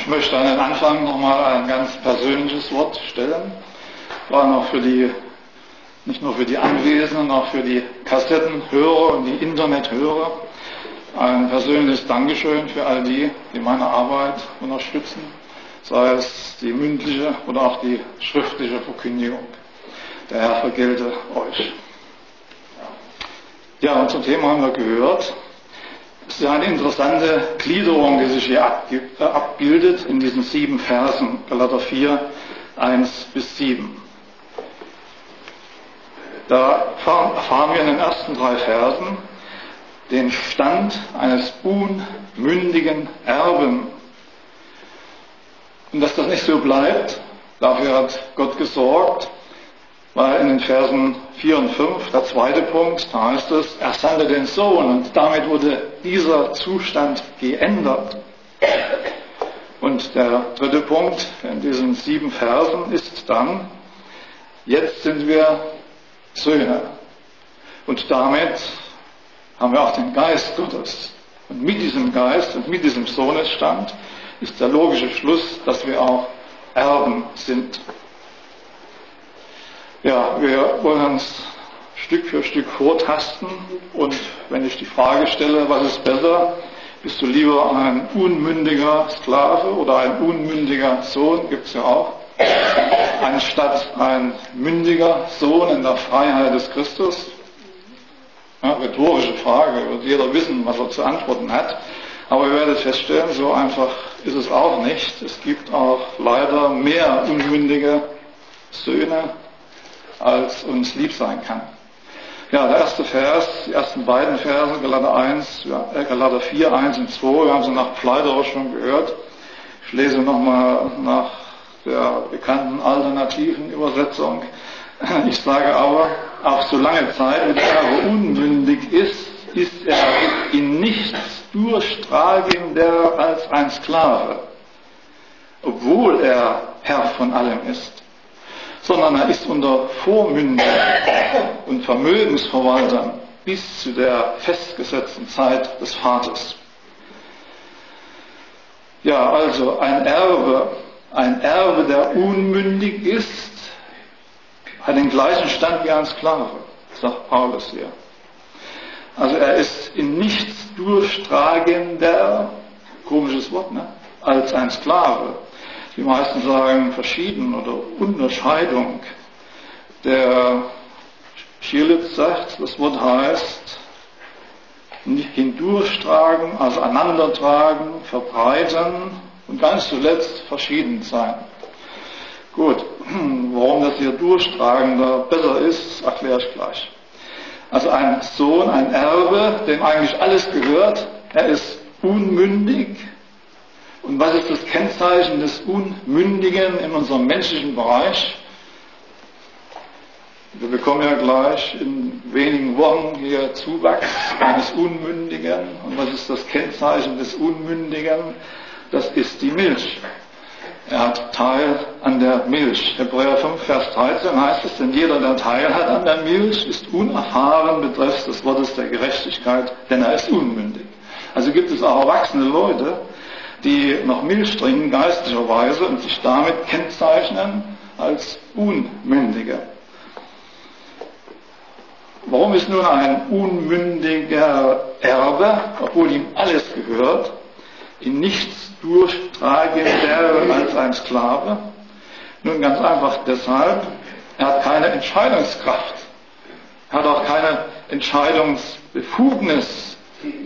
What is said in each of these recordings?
Ich möchte an den Anfang nochmal ein ganz persönliches Wort stellen, vor allem auch nicht nur für die Anwesenden, auch für die Kassettenhörer und die Internethörer. Ein persönliches Dankeschön für all die, die meine Arbeit unterstützen, sei es die mündliche oder auch die schriftliche Verkündigung. Der Herr vergelte euch. Ja, und zum Thema haben wir gehört. Es ist eine interessante Gliederung, die sich hier abbildet in diesen 7 Versen, Galater 4, 1-7. Da erfahren wir in den ersten 3 Versen den Stand eines unmündigen Erben. Und dass das nicht so bleibt, dafür hat Gott gesorgt, weil in den Versen 4 und 5, der zweite Punkt, da heißt es, er sandte den Sohn und damit wurde dieser Zustand geändert. Und der dritte Punkt in diesen 7 Versen ist dann, jetzt sind wir Söhne. Und damit haben wir auch den Geist Gottes. Und mit diesem Geist und mit diesem Sohnesstand ist der logische Schluss, dass wir auch Erben sind. Ja, wir wollen uns Stück für Stück vortasten und wenn ich die Frage stelle, was ist besser, bist du lieber ein unmündiger Sklave oder ein unmündiger Sohn, gibt es ja auch, anstatt ein mündiger Sohn in der Freiheit des Christus? Ja, rhetorische Frage, wird jeder wissen, was er zu antworten hat, aber ihr werdet feststellen, so einfach ist es auch nicht. Es gibt auch leider mehr unmündige Söhne, als uns lieb sein kann. Ja, der erste Vers, die ersten beiden Verse, Galater 4, 1 und 2, wir haben sie nach Pfleiderer schon gehört. Ich lese nochmal nach der bekannten alternativen Übersetzung. Ich sage aber, auch so lange Zeit, wie der Erbe unmündig ist, ist er in nichts durchstragender als ein Sklave, obwohl er Herr von allem ist. Sondern er ist unter Vormündern und Vermögensverwaltern bis zu der festgesetzten Zeit des Vaters. Ja, also ein Erbe, der unmündig ist, hat den gleichen Stand wie ein Sklave, sagt Paulus hier. Also er ist in nichts durchstragender, komisches Wort, ne, als ein Sklave. Die meisten sagen verschieden oder Unterscheidung. Der Schirlitz sagt, das Wort heißt hindurchtragen, also aneinandertragen, verbreiten und ganz zuletzt verschieden sein. Gut, warum das hier durchtragender besser ist, erkläre ich gleich. Also ein Sohn, ein Erbe, dem eigentlich alles gehört, er ist unmündig. Und was ist das Kennzeichen des Unmündigen in unserem menschlichen Bereich? Wir bekommen ja gleich in wenigen Wochen hier Zuwachs eines Unmündigen. Und was ist das Kennzeichen des Unmündigen? Das ist die Milch. Er hat Teil an der Milch. Hebräer 5, Vers 13 heißt es, denn jeder, der Teil hat an der Milch, ist unerfahren betreffs des Wortes der Gerechtigkeit, denn er ist unmündig. Also gibt es auch erwachsene Leute, die noch Milch trinken, geistlicherweise, und sich damit kennzeichnen als Unmündige. Warum ist nun ein unmündiger Erbe, obwohl ihm alles gehört, in nichts durchtragender als ein Sklave? Nun ganz einfach deshalb, er hat keine Entscheidungskraft, er hat auch keine Entscheidungsbefugnis.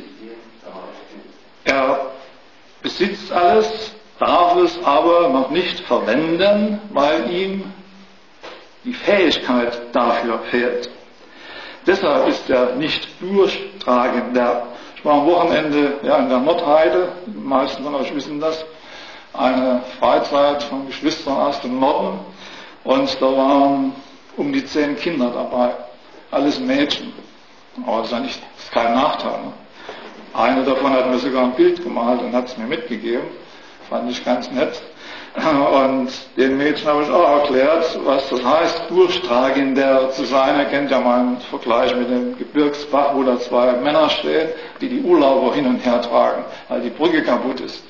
Er besitzt alles, darf es aber noch nicht verwenden, weil ihm die Fähigkeit dafür fehlt. Deshalb ist er nicht durchtragender. Ich war am Wochenende in der Nordheide, die meisten von euch wissen das, eine Freizeit von Geschwistern aus dem Norden, und da waren um die 10 Kinder dabei, alles Mädchen. Aber das ist kein Nachteil. Ne? Eine davon hat mir sogar ein Bild gemalt und hat es mir mitgegeben. Fand ich ganz nett. Und den Mädchen habe ich auch erklärt, was das heißt, durchtragender zu sein. Er kennt ja meinen Vergleich mit dem Gebirgsbach, wo da 2 Männer stehen, die Urlauber hin und her tragen, weil die Brücke kaputt ist.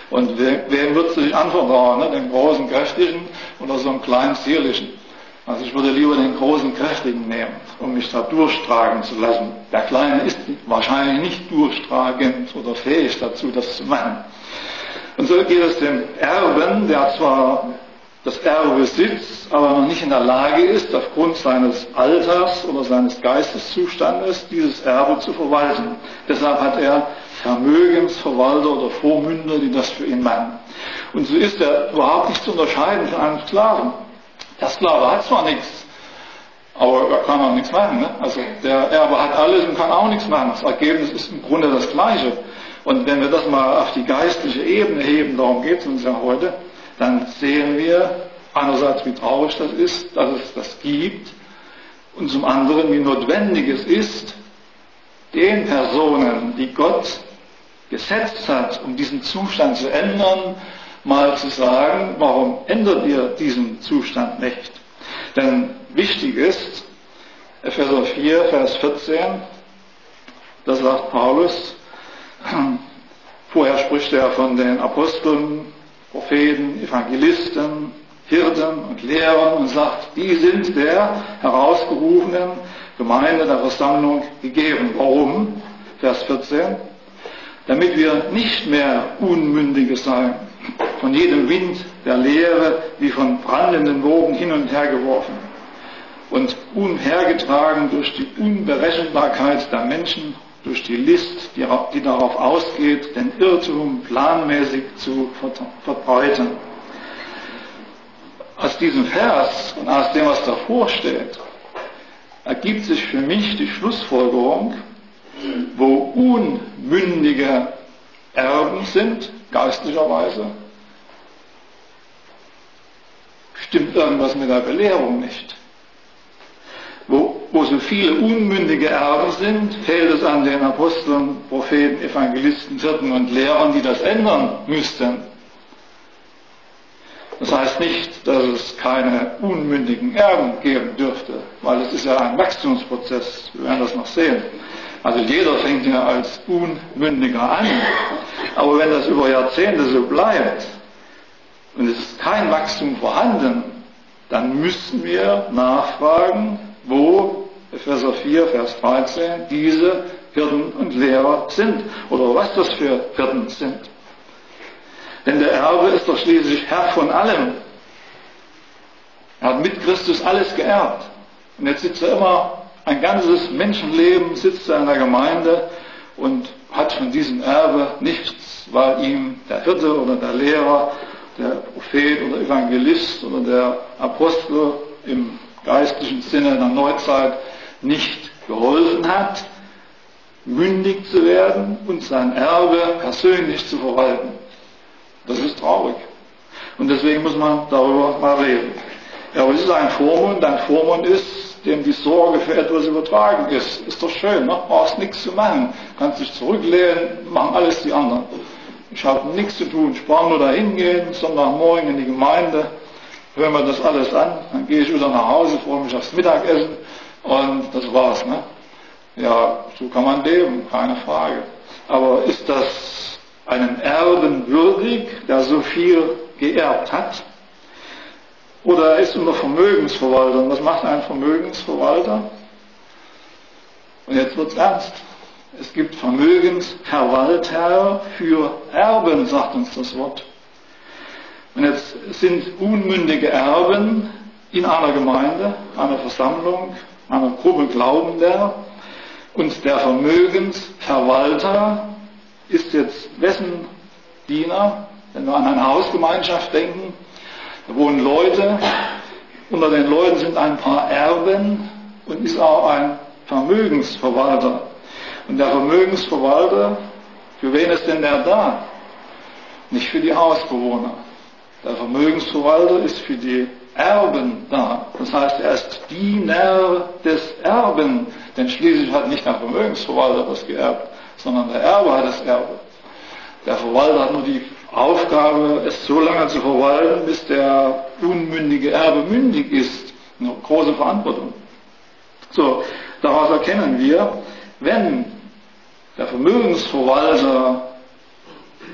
Und wem würdest du dich anvertrauen? Ne? Dem großen, kräftigen oder so einem kleinen, zierlichen? Also ich würde lieber den großen, kräftigen nehmen, um mich da durchtragen zu lassen. Der Kleine ist wahrscheinlich nicht durchtragend oder fähig dazu, das zu machen. Und so geht es dem Erben, der zwar das Erbe besitzt, aber noch nicht in der Lage ist, aufgrund seines Alters oder seines Geisteszustandes dieses Erbe zu verwalten. Deshalb hat er Vermögensverwalter oder Vormünder, die das für ihn machen. Und so ist er überhaupt nicht zu unterscheiden von einem Sklaven. Der Sklave hat zwar nichts, aber er kann auch nichts machen. Ne? Also der Erbe hat alles und kann auch nichts machen. Das Ergebnis ist im Grunde das Gleiche. Und wenn wir das mal auf die geistliche Ebene heben, darum geht es uns ja heute, dann sehen wir einerseits, wie traurig das ist, dass es das gibt, und zum anderen, wie notwendig es ist, den Personen, die Gott gesetzt hat, um diesen Zustand zu ändern, mal zu sagen, warum ändert ihr diesen Zustand nicht? Denn wichtig ist, Epheser 4, Vers 14, da sagt Paulus, vorher spricht er von den Aposteln, Propheten, Evangelisten, Hirten und Lehrern und sagt, die sind der herausgerufenen Gemeinde der Versammlung gegeben. Warum? Vers 14. Damit wir nicht mehr Unmündige seien, von jedem Wind der Lehre wie von brandenden Wogen hin und her geworfen und umhergetragen durch die Unberechenbarkeit der Menschen, durch die List, die darauf ausgeht, den Irrtum planmäßig zu verbreiten. Aus diesem Vers und aus dem, was davor steht, ergibt sich für mich die Schlussfolgerung, wo unmündige Erben sind, geistlicherweise, stimmt irgendwas mit der Belehrung nicht. Wo so viele unmündige Erben sind, fehlt es an den Aposteln, Propheten, Evangelisten, Hirten und Lehrern, die das ändern müssten. Das heißt nicht, dass es keine unmündigen Erben geben dürfte, weil es ist ja ein Wachstumsprozess, wir werden das noch sehen. Also jeder fängt ja als Unmündiger an, aber wenn das über Jahrzehnte so bleibt und es ist kein Wachstum vorhanden, dann müssen wir nachfragen, wo, Epheser 4, Vers 13, diese Hirten und Lehrer sind oder was das für Hirten sind. Denn der Erbe ist doch schließlich Herr von allem. Er hat mit Christus alles geerbt. Und jetzt sitzt er immer, ein ganzes Menschenleben sitzt er in der Gemeinde und hat von diesem Erbe nichts, weil ihm der Hirte oder der Lehrer, der Prophet oder Evangelist oder der Apostel im geistlichen Sinne der Neuzeit nicht geholfen hat, mündig zu werden und sein Erbe persönlich zu verwalten. Das ist traurig. Und deswegen muss man darüber mal reden. Ja, aber es ist ein Vormund ist, dem die Sorge für etwas übertragen ist. Ist doch schön, ne? Brauchst nichts zu machen. Kannst dich zurücklehnen, machen alles die anderen. Ich habe nichts zu tun, ich brauche nur dahin gehen, Sonntagmorgen in die Gemeinde, hören wir das alles an, dann gehe ich wieder nach Hause, freue mich aufs Mittagessen und das war's. Ne? Ja, so kann man leben, keine Frage. Aber ist das einem Erben würdig, der so viel geerbt hat? Oder er ist unter Vermögensverwaltern. Was macht ein Vermögensverwalter? Und jetzt wird's ernst. Es gibt Vermögensverwalter für Erben, sagt uns das Wort. Und jetzt sind unmündige Erben in einer Gemeinde, einer Versammlung, einer Gruppe Glaubender. Und der Vermögensverwalter ist jetzt wessen Diener? Wenn wir an eine Hausgemeinschaft denken, da wohnen Leute, unter den Leuten sind ein paar Erben und ist auch ein Vermögensverwalter. Und der Vermögensverwalter, für wen ist denn der da? Nicht für die Hausbewohner. Der Vermögensverwalter ist für die Erben da. Das heißt, er ist Diener des Erben. Denn schließlich hat nicht der Vermögensverwalter das geerbt, sondern der Erbe hat das Erbe. Der Verwalter hat nur die Aufgabe, es so lange zu verwalten, bis der unmündige Erbe mündig ist. Eine große Verantwortung. So, daraus erkennen wir, wenn der Vermögensverwalter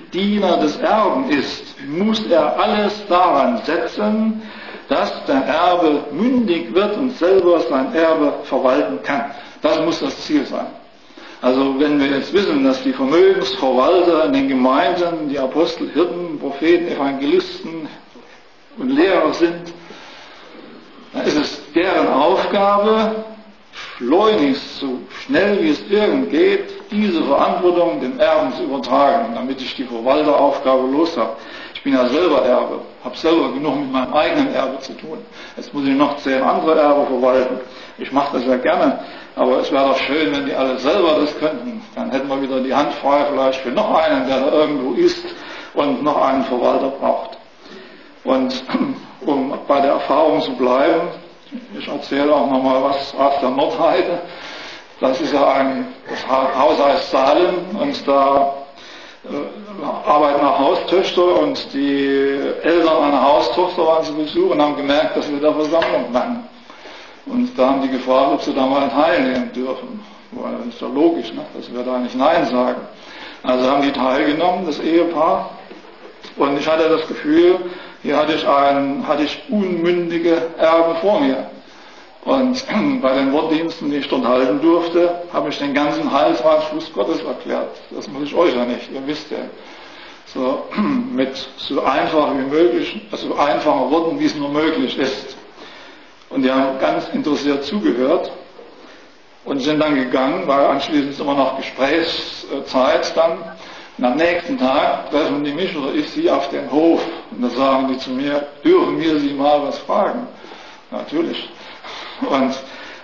Diener des Erben ist, muss er alles daran setzen, dass der Erbe mündig wird und selber sein Erbe verwalten kann. Das muss das Ziel sein. Also wenn wir jetzt wissen, dass die Vermögensverwalter in den Gemeinden, die Apostel, Hirten, Propheten, Evangelisten und Lehrer sind, dann ist es deren Aufgabe, schleunigst, so schnell wie es irgend geht, diese Verantwortung dem Erben zu übertragen, damit ich die Verwalteraufgabe los habe. Ich bin ja selber Erbe, habe selber genug mit meinem eigenen Erbe zu tun. Jetzt muss ich noch 10 andere Erbe verwalten. Ich mache das ja gerne, aber es wäre doch schön, wenn die alle selber das könnten. Dann hätten wir wieder die Hand frei vielleicht für noch einen, der da irgendwo ist und noch einen Verwalter braucht. Und um bei der Erfahrung zu bleiben, ich erzähle auch nochmal was aus der Nordheide. Das ist ja das Haus heißt Salem und da arbeiten auch Haustöchter und die Eltern einer Haustochter waren zu Besuch und haben gemerkt, dass wir da Versammlung machen. Und da haben die gefragt, ob sie da mal teilnehmen dürfen. Weil das ist ja logisch, ne? Dass wir da nicht Nein sagen. Also haben die teilgenommen, das Ehepaar. Und ich hatte das Gefühl, hier hatte ich unmündige Erben vor mir. Und bei den Wortdiensten, die ich dort halten durfte, habe ich den ganzen Heilsratschluss Gottes erklärt. Das muss ich euch ja nicht, ihr wisst ja. So, mit so einfach wie möglich, also einfachen Worten, wie es nur möglich ist. Und die haben ganz interessiert zugehört und sind dann gegangen, weil anschließend ist immer noch Gesprächszeit dann. Und am nächsten Tag treffen die mich oder ich sie auf den Hof. Und da sagen die zu mir, dürfen wir sie mal was fragen? Natürlich. Und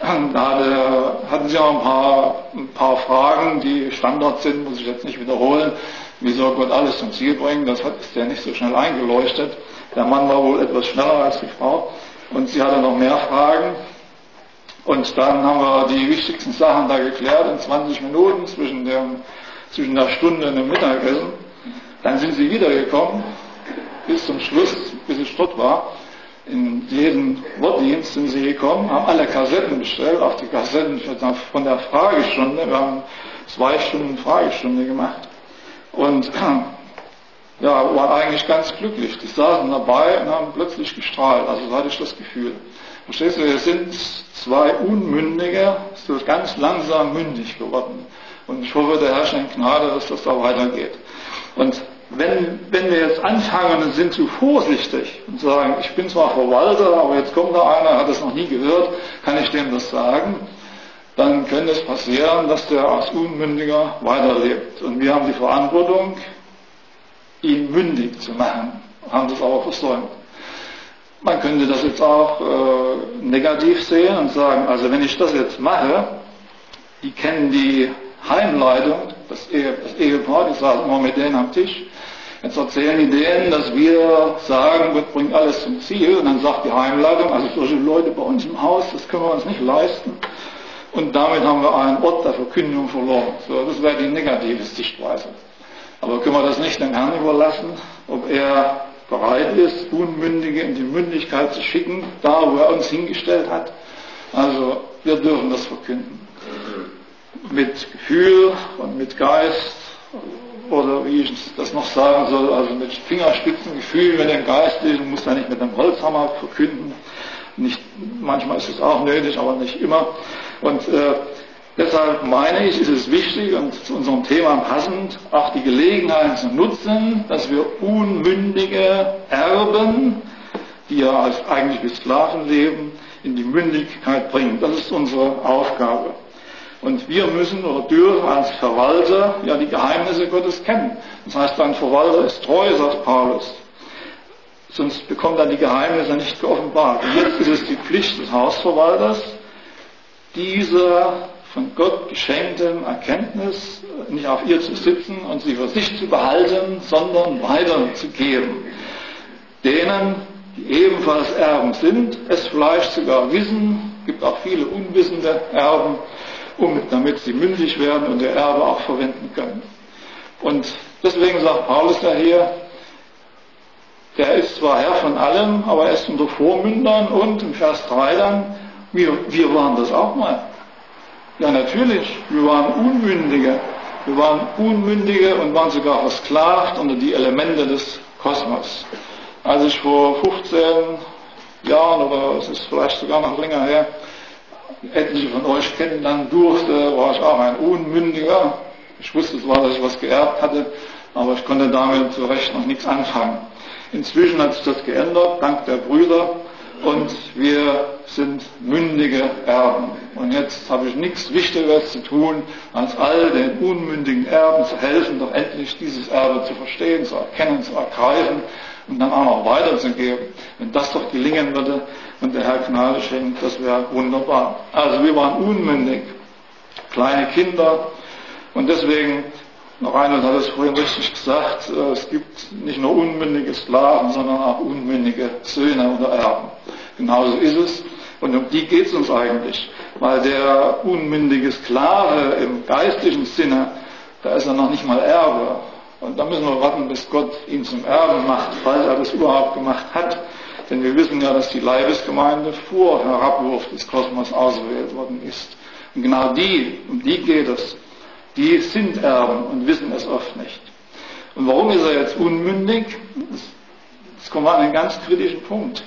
da hatten sie auch ein paar Fragen, die Standard sind, muss ich jetzt nicht wiederholen. Wie soll Gott alles zum Ziel bringen? Das ist ja nicht so schnell eingeleuchtet. Der Mann war wohl etwas schneller als die Frau. Und sie hatte noch mehr Fragen. Und dann haben wir die wichtigsten Sachen da geklärt in 20 Minuten zwischen der Stunde und dem Mittagessen. Dann sind sie wiedergekommen, bis zum Schluss, bis ich dort war. In jeden Wortdienst sind sie gekommen, haben alle Kassetten bestellt, auch die Kassetten von der Fragestunde. Wir haben 2 Stunden Fragestunde gemacht. Und ja, waren eigentlich ganz glücklich. Die saßen dabei und haben plötzlich gestrahlt. Also so hatte ich das Gefühl. Verstehst du, wir sind 2 Unmündige, so ganz langsam mündig geworden. Und ich hoffe, der Herr schenkt Gnade, dass das da weitergeht. Und wenn wir jetzt anfangen und sind zu vorsichtig und sagen, ich bin zwar Verwalter, aber jetzt kommt da einer, hat das noch nie gehört, kann ich dem das sagen, dann könnte es passieren, dass der als Unmündiger weiterlebt. Und wir haben die Verantwortung, ihn mündig zu machen, haben das aber versäumt. Man könnte das jetzt auch negativ sehen und sagen, also wenn ich das jetzt mache, die kennen die Heimleitung, das Ehepaar, die saßen immer mit denen am Tisch. Jetzt erzählen die denen, dass wir sagen, Gott bringt alles zum Ziel. Und dann sagt die Heimleitung, also solche Leute bei uns im Haus, das können wir uns nicht leisten. Und damit haben wir einen Ort der Verkündigung verloren. So, das wäre die negative Sichtweise. Aber können wir das nicht dem Herrn überlassen, ob er bereit ist, Unmündige in die Mündigkeit zu schicken, da wo er uns hingestellt hat. Also wir dürfen das verkünden. Mit Gefühl und mit Geist, oder wie ich das noch sagen soll, also mit Fingerspitzengefühl, mit dem Geistlichen, muss man nicht mit dem Holzhammer verkünden. Manchmal ist es auch nötig, aber nicht immer. Und deshalb meine ich, ist es wichtig und zu unserem Thema passend, auch die Gelegenheit zu nutzen, dass wir unmündige Erben, die ja eigentlich wie Sklaven leben, in die Mündigkeit bringen. Das ist unsere Aufgabe. Und wir müssen oder dürfen als Verwalter ja die Geheimnisse Gottes kennen. Das heißt, ein Verwalter ist treu, sagt Paulus. Sonst bekommt er die Geheimnisse nicht geoffenbart. Und jetzt ist es die Pflicht des Hausverwalters, diese von Gott geschenkten Erkenntnis nicht auf ihr zu sitzen und sie für sich zu behalten, sondern weiterzugeben. Denen, die ebenfalls Erben sind, es vielleicht sogar wissen, gibt auch viele unwissende Erben, damit sie mündig werden und ihr Erbe auch verwenden können. Und deswegen sagt Paulus ja hier, der ist zwar Herr von allem, aber er ist unter Vormündern und im Vers 3 dann, wir waren das auch mal. Ja natürlich, wir waren Unmündige. Wir waren Unmündige und waren sogar versklavt unter die Elemente des Kosmos. Als ich vor 15 Jahren, oder es ist vielleicht sogar noch länger her, etliche von euch kennenlernen durfte, war ich auch ein Unmündiger. Ich wusste zwar, dass ich was geerbt hatte, aber ich konnte damit zu Recht noch nichts anfangen. Inzwischen hat sich das geändert, dank der Brüder, und wir sind mündige Erben. Und jetzt habe ich nichts Wichtigeres zu tun, als all den unmündigen Erben zu helfen, doch endlich dieses Erbe zu verstehen, zu erkennen, zu ergreifen und dann auch noch weiterzugeben. Wenn das doch gelingen würde und der Herr Gnade schenkt, das wäre wunderbar. Also wir waren unmündig, kleine Kinder, und deswegen, noch einer hat es vorhin richtig gesagt, es gibt nicht nur unmündige Sklaven, sondern auch unmündige Söhne oder Erben. Genauso ist es. Und um die geht es uns eigentlich. Weil der unmündige Sklave im geistlichen Sinne, da ist er noch nicht mal Erbe. Und da müssen wir warten, bis Gott ihn zum Erben macht, falls er das überhaupt gemacht hat. Denn wir wissen ja, dass die Leibesgemeinde vor Herabwurf des Kosmos ausgewählt worden ist. Und genau um die geht es. Die sind Erben und wissen es oft nicht. Und warum ist er jetzt unmündig? Jetzt kommen wir an einen ganz kritischen Punkt.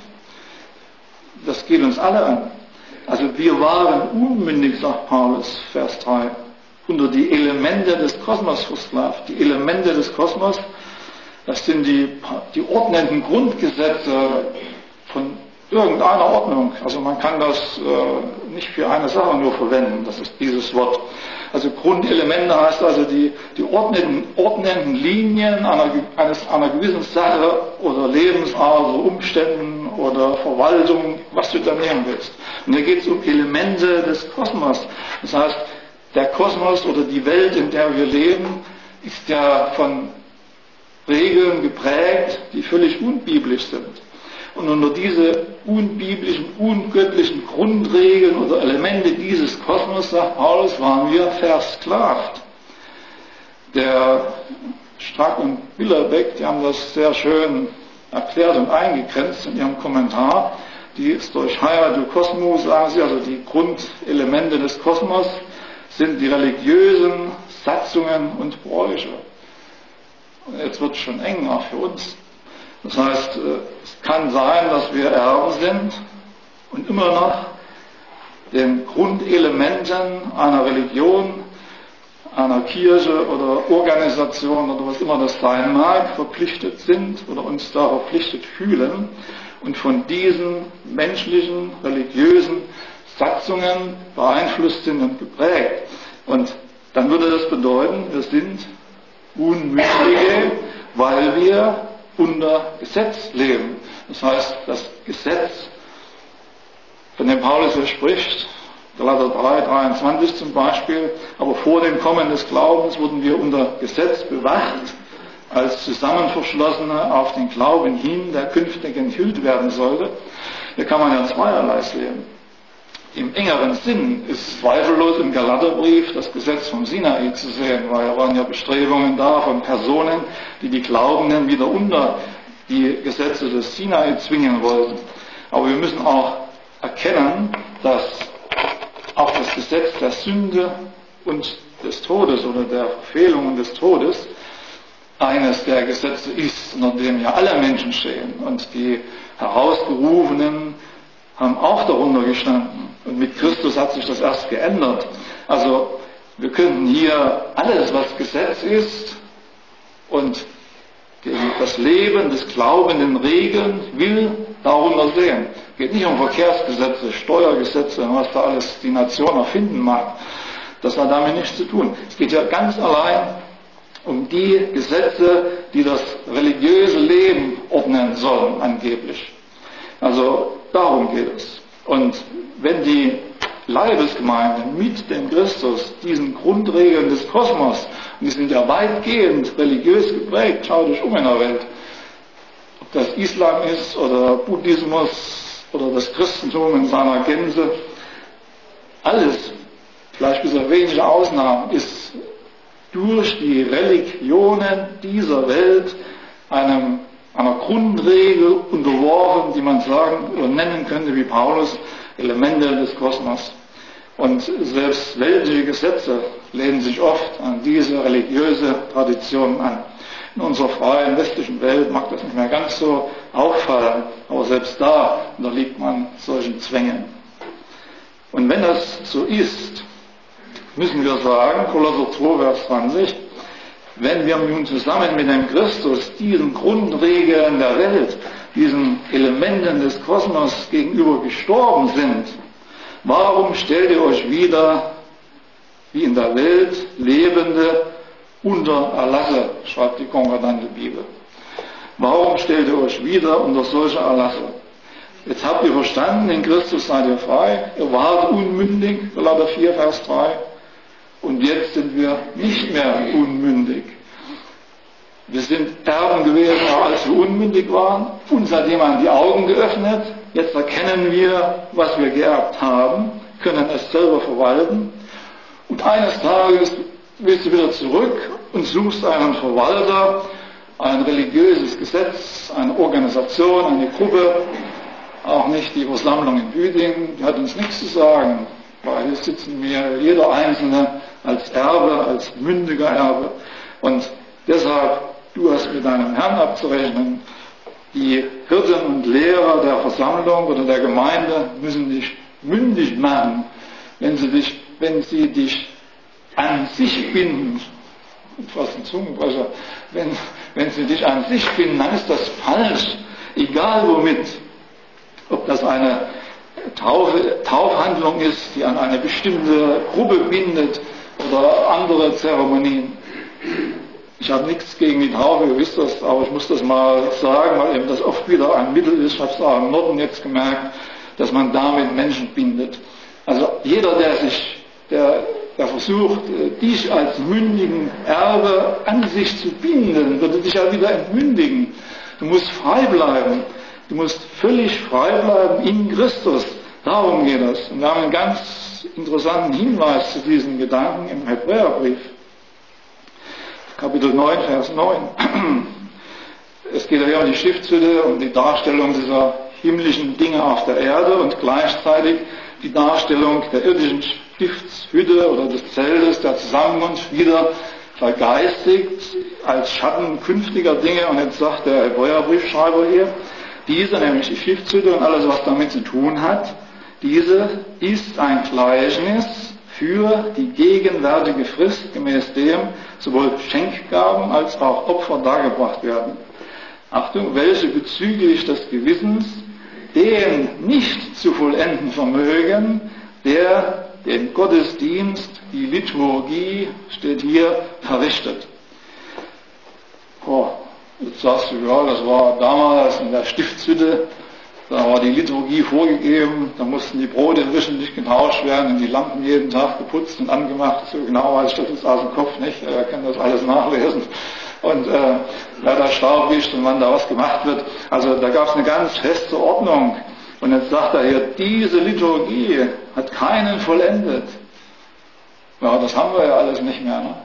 Das geht uns alle an. Also wir waren unmündig, sagt Paulus, Vers 3, unter die Elemente des Kosmos versklavt. Die Elemente des Kosmos, das sind die ordnenden Grundgesetze von irgendeiner Ordnung. Also man kann das nicht für eine Sache nur verwenden, das ist dieses Wort. Also Grundelemente heißt also die ordnenden Linien einer gewissen Sache oder Lebensart oder Umständen oder Verwaltung, was du da nehmen willst. Und hier geht es um Elemente des Kosmos. Das heißt, der Kosmos oder die Welt, in der wir leben, ist ja von Regeln geprägt, die völlig unbiblisch sind. Und unter diese unbiblischen, ungöttlichen Grundregeln oder Elemente dieses Kosmos, sagt Paulus, waren wir versklavt. Der Strack und Billerbeck, die haben das sehr schön erklärt und eingegrenzt in ihrem Kommentar. Die ist durch Haia du Kosmos, sagen sie, also die Grundelemente des Kosmos sind die religiösen Satzungen und Bräuche. Und jetzt wird es schon eng, auch für uns. Das heißt, es kann sein, dass wir Erben sind und immer noch den Grundelementen einer Religion, einer Kirche oder Organisation oder was immer das sein mag, verpflichtet sind oder uns da verpflichtet fühlen und von diesen menschlichen, religiösen Satzungen beeinflusst sind und geprägt. Und dann würde das bedeuten, wir sind Unmündige, weil wir unter Gesetz leben. Das heißt, das Gesetz, von dem Paulus hier spricht, Galater 3, 23 zum Beispiel, aber vor dem Kommen des Glaubens wurden wir unter Gesetz bewacht, als Zusammenverschlossene auf den Glauben hin, der künftig enthüllt werden sollte. Hier kann man ja zweierlei sehen. Im engeren Sinn ist zweifellos im Galaterbrief das Gesetz vom Sinai zu sehen, weil da waren ja Bestrebungen da von Personen, die die Glaubenden wieder unter die Gesetze des Sinai zwingen wollten. Aber wir müssen auch erkennen, dass auch das Gesetz der Sünde und des Todes oder der Verfehlung und des Todes eines der Gesetze ist, unter dem ja alle Menschen stehen. Und die Herausgerufenen haben auch darunter gestanden. Und mit Christus hat sich das erst geändert. Also wir können hier alles, was Gesetz ist und das Leben des Glaubenden regeln will, darunter sehen. Es geht nicht um Verkehrsgesetze, Steuergesetze, was da alles die Nation erfinden mag. Das hat damit nichts zu tun. Es geht ja ganz allein um die Gesetze, die das religiöse Leben ordnen sollen, angeblich. Also darum geht es. Und wenn die Leibesgemeinde mit dem Christus diesen Grundregeln des Kosmos, und die sind ja weitgehend religiös geprägt, schau dich um in der Welt, ob das Islam ist oder Buddhismus oder das Christentum in seiner Gänze, alles, vielleicht bis auf wenige Ausnahmen, ist durch die Religionen dieser Welt einer Grundregel unterworfen, die man sagen oder nennen könnte wie Paulus, Elemente des Kosmos. Und selbst weltliche Gesetze, lehnen sich oft an diese religiöse Tradition an. In unserer freien westlichen Welt mag das nicht mehr ganz so auffallen, aber selbst da unterliegt man solchen Zwängen. Und wenn das so ist, müssen wir sagen, Kolosser 2, Vers 20, wenn wir nun zusammen mit dem Christus diesen Grundregeln der Welt, diesen Elementen des Kosmos gegenüber gestorben sind, warum stellt ihr euch wieder, wie in der Welt Lebende, unter Erlasse, schreibt die Konkordante Bibel. Warum stellt ihr euch wieder unter solche Erlasse? Jetzt habt ihr verstanden, in Christus seid ihr frei, ihr wart unmündig, Galater 4, Vers 3, und jetzt sind wir nicht mehr unmündig. Wir sind Erben gewesen, als wir unmündig waren, uns hat jemand die Augen geöffnet, jetzt erkennen wir, was wir geerbt haben, können es selber verwalten, und eines Tages willst du wieder zurück und suchst einen Verwalter, ein religiöses Gesetz, eine Organisation, eine Gruppe, auch nicht die Versammlung in Büdingen, die hat uns nichts zu sagen, weil hier sitzen wir, jeder Einzelne, als Erbe, als mündiger Erbe. Und deshalb, du hast mit deinem Herrn abzurechnen, die Hirten und Lehrer der Versammlung oder der Gemeinde müssen dich mündig machen, wenn sie dich an sich binden, fast ein Zungenbrecher, wenn sie dich an sich binden, dann ist das falsch, egal womit. Ob das eine Taufhandlung ist, die an eine bestimmte Gruppe bindet oder andere Zeremonien. Ich habe nichts gegen die Taufe, ihr wisst das, aber ich muss das mal sagen, weil eben das oft wieder ein Mittel ist, ich habe es auch im Norden jetzt gemerkt, dass man damit Menschen bindet. Also jeder, der versucht, dich als mündigen Erbe an sich zu binden, würde dich ja wieder entmündigen. Du musst frei bleiben. Du musst völlig frei bleiben in Christus. Darum geht es. Und wir haben einen ganz interessanten Hinweis zu diesen Gedanken im Hebräerbrief. Kapitel 9, Vers 9. Es geht ja um die Stiftshütte, um die Darstellung dieser himmlischen Dinge auf der Erde und gleichzeitig die Darstellung der irdischen Stiftshütte oder des Zeltes, der Zusammenkunft, wieder vergeistigt als Schatten künftiger Dinge. Und jetzt sagt der Hebräerbriefschreiber hier, diese, nämlich die Stiftshütte und alles, was damit zu tun hat, diese ist ein Gleichnis für die gegenwärtige Frist, gemäß dem sowohl Schenkgaben als auch Opfer dargebracht werden. Achtung, welche bezüglich des Gewissens den nicht zu vollenden vermögen, der den Gottesdienst, die Liturgie, steht hier, verrichtet. Jetzt sagst du, ja, das war damals in der Stiftshütte, da war die Liturgie vorgegeben, da mussten die Brote wöchentlich getauscht werden und die Lampen jeden Tag geputzt und angemacht. So genau weiß ich das jetzt aus dem Kopf nicht, er kann das alles nachlesen. Und wer da Staub wischt und wann da was gemacht wird. Also da gab es eine ganz feste Ordnung. Und jetzt sagt er hier, diese Liturgie hat keinen vollendet. Ja, das haben wir ja alles nicht mehr. Ne?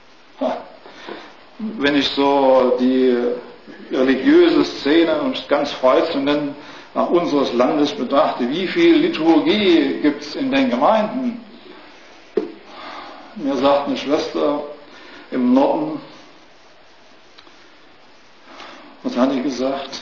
Wenn ich so die religiöse Szene, um es ganz frei zu nennen, nach unseres Landes betrachte, wie viel Liturgie gibt es in den Gemeinden? Mir sagt eine Schwester im Norden, was hat die gesagt?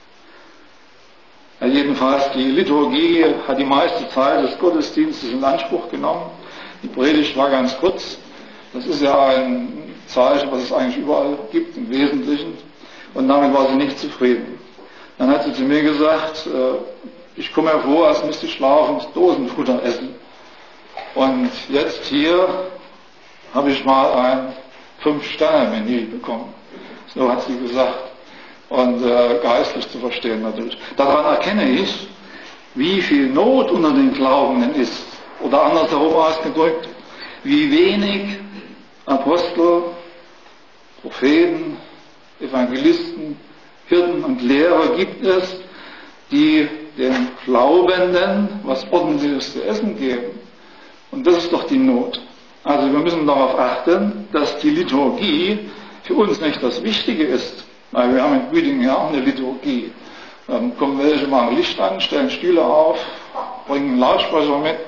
Ja, jedenfalls, die Liturgie hat die meiste Zeit des Gottesdienstes in Anspruch genommen. Die Predigt war ganz kurz. Das ist ja ein Zeichen, was es eigentlich überall gibt, im Wesentlichen. Und damit war sie nicht zufrieden. Dann hat sie zu mir gesagt, ich komme mir vor, als müsste ich schlafend Dosenfutter essen. Und jetzt hier habe ich mal ein 5-Sterne-Menü bekommen. So hat sie gesagt. Und geistlich zu verstehen natürlich. Daran erkenne ich, wie viel Not unter den Glaubenden ist. Oder andersherum ausgedrückt, wie wenig Apostel, Propheten, Evangelisten, Hirten und Lehrer gibt es, die den Glaubenden was Ordentliches zu essen geben. Und das ist doch die Not. Also wir müssen darauf achten, dass die Liturgie für uns nicht das Wichtige ist. Weil wir haben in Büdingen ja auch eine Liturgie. Dann kommen welche, machen Licht an, stellen Stühle auf, bringen einen Lautsprecher mit.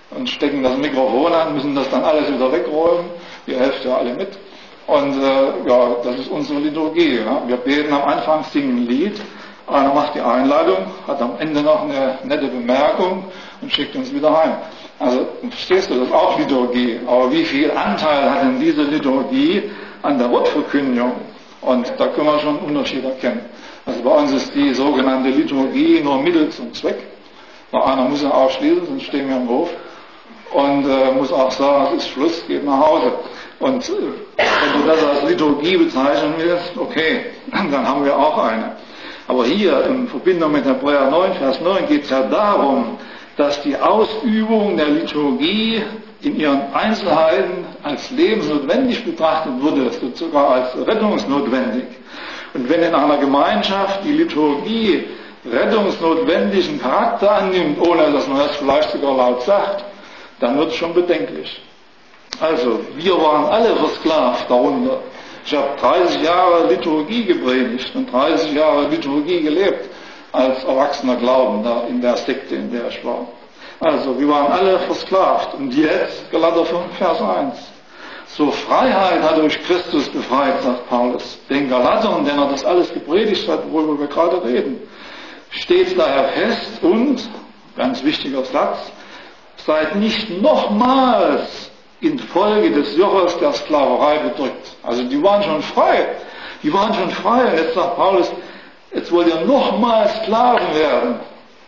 und stecken das Mikrofon an, müssen das dann alles wieder wegräumen. Ihr helft ja alle mit. Und ja, das ist unsere Liturgie. Ja. Wir beten am Anfang, singen ein Lied, einer macht die Einleitung, hat am Ende noch eine nette Bemerkung und schickt uns wieder heim. Also verstehst du, das ist auch Liturgie. Aber wie viel Anteil hat denn diese Liturgie an der Wortverkündigung? Und da können wir schon einen Unterschied erkennen. Also bei uns ist die sogenannte Liturgie nur Mittel zum Zweck. Weil einer muss ja aufschließen, sonst stehen wir im Hof. Und muss auch sagen, es ist Schluss, geht nach Hause. Und wenn du das als Liturgie bezeichnen willst, okay, dann haben wir auch eine. Aber hier in Verbindung mit Hebräer 9, Vers 9 geht es ja darum, dass die Ausübung der Liturgie in ihren Einzelheiten als lebensnotwendig betrachtet wurde, sogar als rettungsnotwendig. Und wenn in einer Gemeinschaft die Liturgie rettungsnotwendigen Charakter annimmt, ohne dass man das vielleicht sogar laut sagt, dann wird es schon bedenklich. Also, wir waren alle versklavt darunter. Ich habe 30 Jahre Liturgie gepredigt und 30 Jahre Liturgie gelebt als erwachsener Glauben da in der Sekte, in der ich war. Also, wir waren alle versklavt. Und jetzt, Galater 5, Vers 1. So Freiheit hat durch Christus befreit, sagt Paulus. Den Galatern, denen er das alles gepredigt hat, worüber wir gerade reden, steht daher fest und, ganz wichtiger Satz, seid nicht nochmals infolge des Joches der Sklaverei bedrückt. Also die waren schon frei. Die waren schon frei. Und jetzt sagt Paulus, jetzt wollt ihr nochmals Sklaven werden.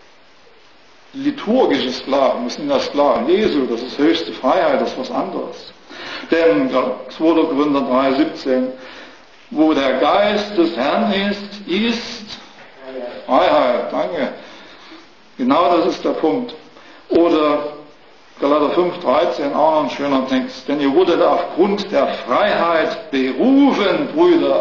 Liturgische Sklaven, das sind ja Sklaven Jesu, das ist höchste Freiheit, das ist was anderes. Denn 2. Korinther 3,17, wo der Geist des Herrn ist Freiheit. Danke. Genau das ist der Punkt. Oder Galater 5,13, auch noch ein schöner Text. Denn ihr wurdet aufgrund der Freiheit berufen, Brüder.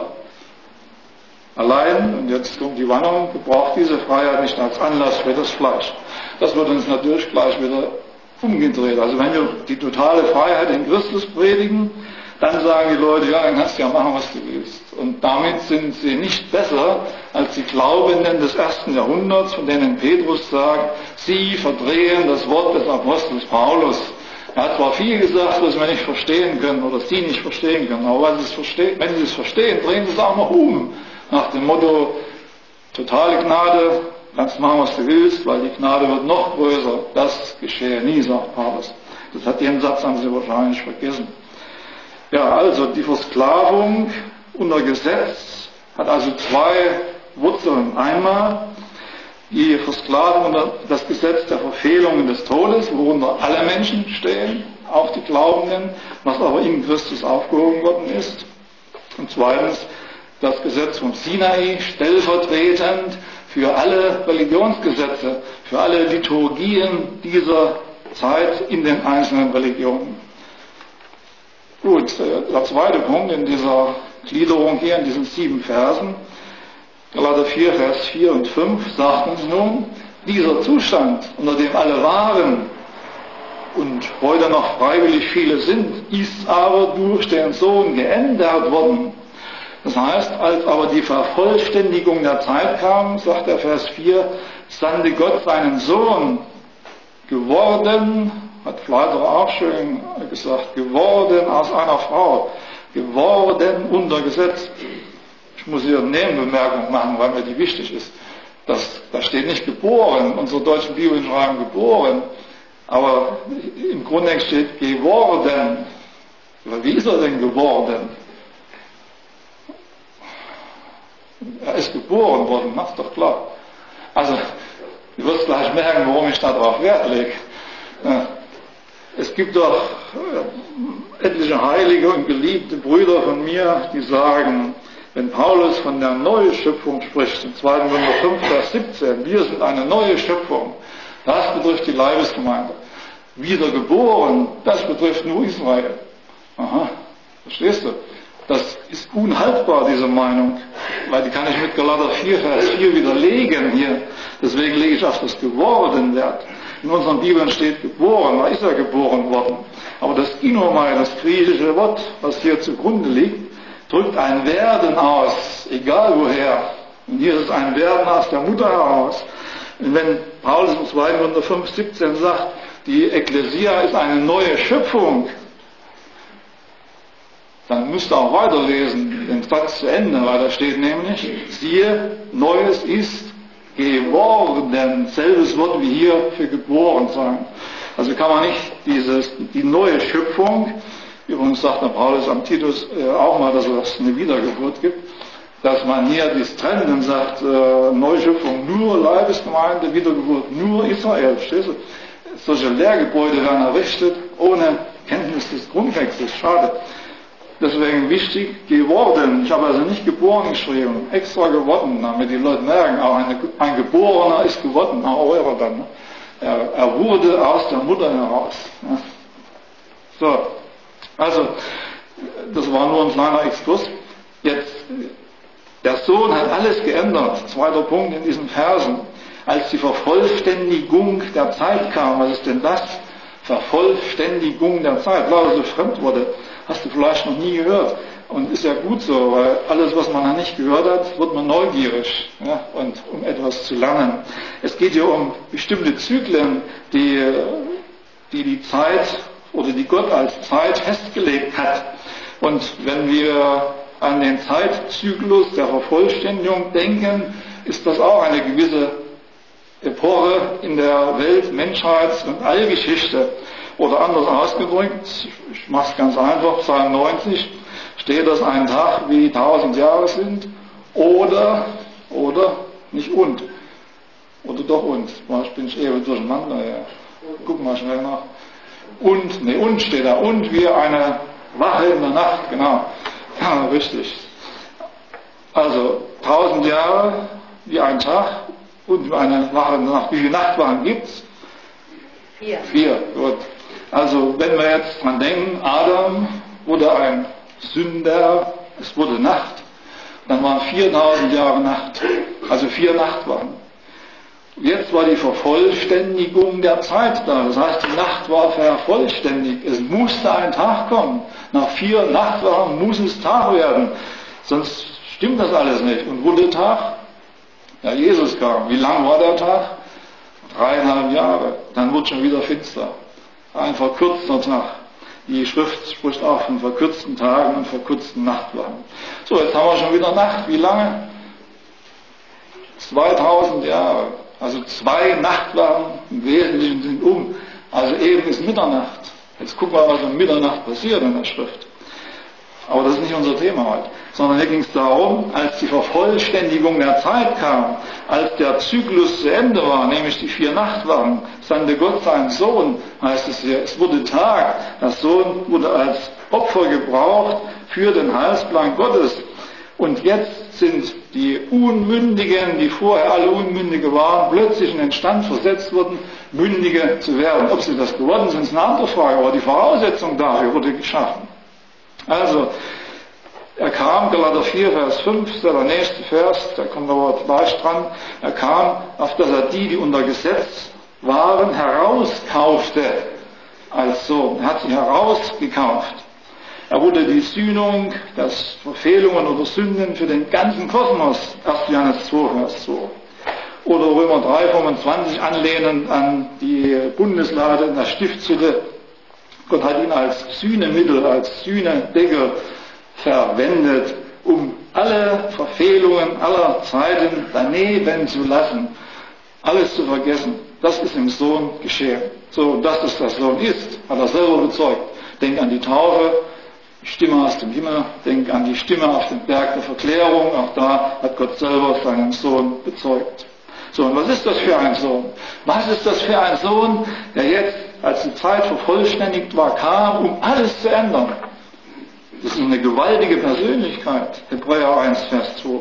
Allein, und jetzt kommt die Warnung, gebraucht diese Freiheit nicht als Anlass für das Fleisch. Das wird uns natürlich gleich wieder umgedreht. Also wenn wir die totale Freiheit in Christus predigen, dann sagen die Leute, ja, dann kannst du ja machen, was du willst. Und damit sind sie nicht besser als die Glaubenden des 1. Jahrhunderts, von denen Petrus sagt, sie verdrehen das Wort des Apostels Paulus. Er hat zwar viel gesagt, was wir nicht verstehen können oder sie nicht verstehen können, aber wenn sie es verstehen, drehen sie es auch noch um. Nach dem Motto, totale Gnade, kannst machen, was du willst, weil die Gnade wird noch größer. Das geschehe nie, sagt Paulus. Das hat den Satz haben sie wahrscheinlich vergessen. Ja, also die Versklavung unter Gesetz hat also zwei Wurzeln. Einmal die Versklavung unter das Gesetz der Verfehlungen des Todes, worunter alle Menschen stehen, auch die Glaubenden, was aber in Christus aufgehoben worden ist. Und zweitens das Gesetz vom Sinai, stellvertretend für alle Religionsgesetze, für alle Liturgien dieser Zeit in den einzelnen Religionen. Gut, der zweite Punkt in dieser Gliederung hier, in diesen 7 Versen, Galater 4, Vers 4 und 5, sagt uns nun, dieser Zustand, unter dem alle waren und heute noch freiwillig viele sind, ist aber durch den Sohn geändert worden. Das heißt, als aber die Vervollständigung der Zeit kam, sagt der Vers 4, sandte Gott seinen Sohn, geworden, hat Fleiter auch schön gesagt, geworden aus einer Frau, geworden unter Gesetz. Ich muss hier eine Nebenbemerkung machen, weil mir die wichtig ist. Da steht nicht geboren, unsere deutschen Bibeln schreiben geboren, aber im Grunde steht geworden. Wie ist er denn geworden? Er ist geboren worden, das ist doch klar. Also, du wirst gleich merken, warum ich darauf Wert lege. Es gibt doch etliche heilige und geliebte Brüder von mir, die sagen, wenn Paulus von der Neuschöpfung spricht, im 2. Korinther 5, Vers 17, wir sind eine neue Schöpfung, das betrifft die Leibesgemeinde. Wiedergeboren, das betrifft nur Israel. Aha, verstehst du? Das ist unhaltbar, diese Meinung, weil die kann ich mit Galater 4, Vers 4 widerlegen hier. Deswegen lege ich auf das geworden Wert. In unseren Bibeln steht geboren, da ist er geboren worden. Aber das Inomai, das griechische Wort, was hier zugrunde liegt, drückt ein Werden aus, egal woher. Und hier ist ein Werden aus der Mutter heraus. Und wenn Paulus im 2. Korinther 5, 17 sagt, die Ekklesia ist eine neue Schöpfung, dann müsst ihr auch weiterlesen, den Satz zu Ende, weil da steht nämlich, siehe, Neues ist geworden. Selbes Wort wie hier für geboren sein. Also kann man nicht die neue Schöpfung, übrigens sagt der Paulus am Titus auch mal, dass es eine Wiedergeburt gibt, dass man hier dies trennt und sagt, Neuschöpfung, nur Leibesgemeinde, Wiedergeburt, nur Israel. Verstehst du? Solche Lehrgebäude werden errichtet ohne Kenntnis des Grundtextes. Schade. Deswegen wichtig, geworden. Ich habe also nicht geboren geschrieben, extra geworden, damit die Leute merken, auch ein Geborener ist geworden, auch eurer dann. Ne? Er wurde aus der Mutter heraus. Ne? So, also, das war nur ein kleiner Exkurs. Jetzt, der Sohn hat alles geändert. Zweiter Punkt in diesen Versen. Als die Vervollständigung der Zeit kam, was ist denn das? Vervollständigung der Zeit, lauter so Fremdworte, hast du vielleicht noch nie gehört. Und ist ja gut so, weil alles, was man noch nicht gehört hat, wird man neugierig, ja, und um etwas zu lernen. Es geht hier um bestimmte Zyklen, die Zeit oder die Gott als Zeit festgelegt hat. Und wenn wir an den Zeitzyklus der Vervollständigung denken, ist das auch eine gewisse Epoche in der Welt-, Menschheits- und Allgeschichte. Oder anders ausgedrückt, ich mache es ganz einfach, Psalm 90 steht, dass ein Tag wie 1000 Jahre sind oder nicht und. Oder doch und. Ich bin eben durcheinander. Ja. Guck mal schnell nach. Und steht da. Und wie eine Wache in der Nacht, genau. Ja, richtig. Also 1000 Jahre wie ein Tag und wie eine Wache in der Nacht. Wie viele Nachtwachen gibt's? 4. Gut. Also wenn wir jetzt dran denken, Adam wurde ein Sünder, es wurde Nacht, dann waren 4000 Jahre Nacht, also 4 Nachtwachen. Jetzt war die Vervollständigung der Zeit da, das heißt die Nacht war vervollständigt, es musste ein Tag kommen, nach 4 Nachtwachen muss es Tag werden, sonst stimmt das alles nicht. Und wurde Tag? Ja, Jesus kam. Wie lang war der Tag? 3,5 Jahre, dann wurde schon wieder finster. Ein verkürzter Tag. Die Schrift spricht auch von verkürzten Tagen und verkürzten Nachtwachen. So, jetzt haben wir schon wieder Nacht. Wie lange? 2000 Jahre. Also 2 Nachtwachen im Wesentlichen sind um. Also eben ist Mitternacht. Jetzt gucken wir, was um Mitternacht passiert in der Schrift. Aber das ist nicht unser Thema heute. Sondern hier ging es darum, als die Vervollständigung der Zeit kam, als der Zyklus zu Ende war, nämlich die 4 Nachtwachen, sandte Gott seinen Sohn, heißt es hier, es wurde Tag, der Sohn wurde als Opfer gebraucht für den Heilsplan Gottes. Und jetzt sind die Unmündigen, die vorher alle Unmündige waren, plötzlich in den Stand versetzt worden, Mündige zu werden. Ob sie das geworden sind, ist eine andere Frage, aber die Voraussetzung dafür wurde geschaffen. Also, er kam, Galater 4, Vers 5, ist der nächste Vers, da kommt aber gleich dran, er kam, auf dass er die unter Gesetz waren, herauskaufte als Sohn. Er hat sie herausgekauft. Er wurde die Sühnung, das Verfehlungen oder Sünden für den ganzen Kosmos, 1. Johannes 2, Vers 2. Oder Römer 3, 25, anlehnend an die Bundeslade in der Stiftshütte. Gott hat ihn als Sühnemittel, als Sühnedeckel verwendet, um alle Verfehlungen aller Zeiten daneben zu lassen, alles zu vergessen. Das ist im Sohn geschehen. So, dass es der Sohn ist, hat er selber bezeugt. Denk an die Taufe, die Stimme aus dem Himmel, denk an die Stimme auf dem Berg der Verklärung, auch da hat Gott selber seinen Sohn bezeugt. So, und was ist das für ein Sohn? Was ist das für ein Sohn, der jetzt, als die Zeit vervollständigt war, kam, um alles zu ändern? Das ist eine gewaltige Persönlichkeit. Hebräer 1, Vers 2.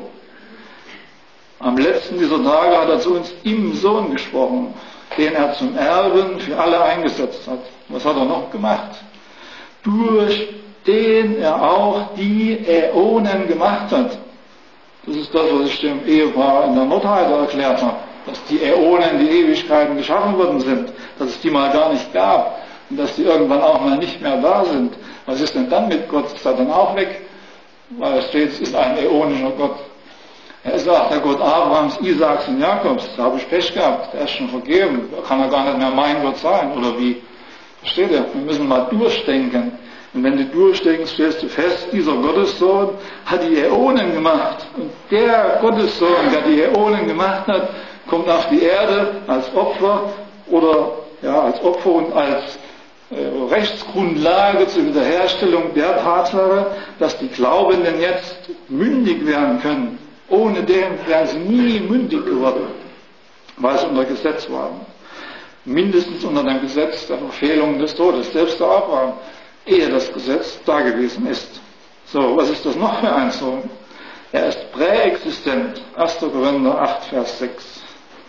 Am letzten dieser Tage hat er zu uns im Sohn gesprochen, den er zum Erben für alle eingesetzt hat. Was hat er noch gemacht? Durch den er auch die Äonen gemacht hat. Das ist das, was ich dem Ehepaar in der Nordheide erklärt habe, dass die Äonen, die Ewigkeiten geschaffen worden sind, dass es die mal gar nicht gab und dass die irgendwann auch mal nicht mehr da sind. Was ist denn dann mit Gott? Ist er dann auch weg? Weil es steht, es ist ein äonischer Gott. Er ist auch der Gott Abrahams, Isaaks und Jakobs. Da habe ich Pech gehabt. Der ist schon vergeben. Da kann er gar nicht mehr mein Gott sein. Oder wie? Versteht ihr? Wir müssen mal durchdenken. Und wenn du durchdenkst, stellst du fest, dieser Gottessohn hat die Äonen gemacht. Und der Gottessohn, der die Äonen gemacht hat, kommt auf die Erde als Opfer oder als Opfer und als Rechtsgrundlage zur Wiederherstellung der Tatsache, dass die Glaubenden jetzt mündig werden können. Ohne den wären sie nie mündig geworden, weil sie unter Gesetz waren. Mindestens unter dem Gesetz der Verfehlung des Todes. Selbst der Abraham, ehe das Gesetz da gewesen ist. So, was ist das noch für ein Sohn? Er ist präexistent. 1. Korinther 8, Vers 6.